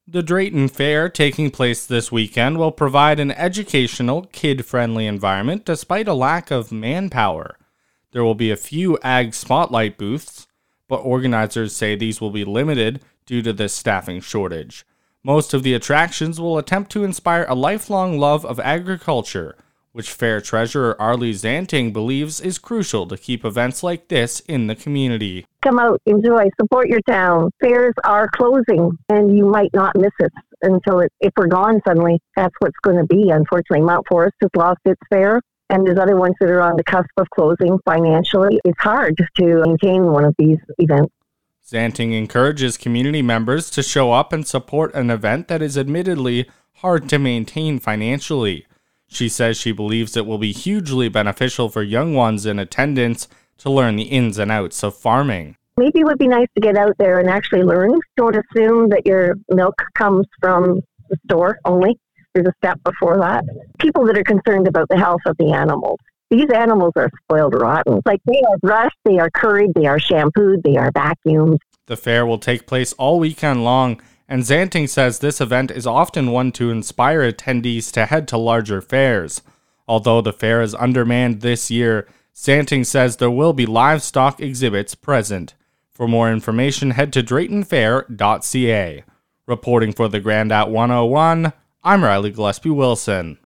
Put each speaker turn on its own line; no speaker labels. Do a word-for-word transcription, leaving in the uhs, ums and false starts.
The Drayton Fair, taking place this weekend, will provide an educational, kid-friendly environment despite a lack of manpower. There will be a few Ag Spotlight booths, but organizers say these will be limited due to the staffing shortage. Most of the attractions will attempt to inspire a lifelong love of agriculture, which fair treasurer Arlie Zanting believes is crucial to keep events like this in the community.
Come out, enjoy, support your town. Fairs are closing, and you might not miss it until it, if we're gone suddenly. That's what's going to be, unfortunately. Mount Forest has lost its fair, and there's other ones that are on the cusp of closing financially. It's hard to maintain one of these events.
Zanting encourages community members to show up and support an event that is admittedly hard to maintain financially. She says she believes it will be hugely beneficial for young ones in attendance to learn the ins and outs of farming.
Maybe it would be nice to get out there and actually learn. Don't assume that your milk comes from the store only. There's a step before that. People that are concerned about the health of the animals. These animals are spoiled rotten. Like, they are brushed, they are curried, they are shampooed, they are vacuumed.
The fair will take place all weekend long, and Zanting says this event is often one to inspire attendees to head to larger fairs. Although the fair is undermanned this year, Zanting says there will be livestock exhibits present. For more information, head to drayton fair dot c a. Reporting for the Grandot one oh one, I'm Riley Gillespie Wilson.